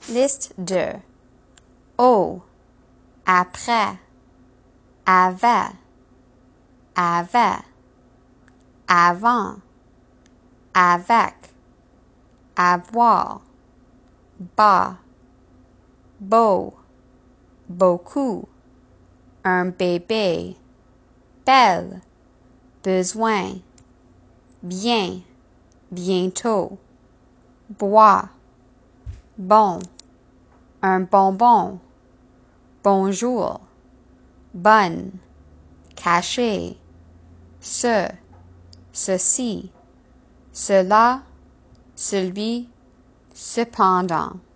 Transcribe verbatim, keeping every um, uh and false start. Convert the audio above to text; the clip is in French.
Liste de au, après, avec, avec, avant, avec, avoir, bas, beau, beaucoup, un bébé, belle, besoin, bien, bientôt, bois, bon, un bonbon, bonjour, bonne, caché, ce, ceci, cela, celui, cependant.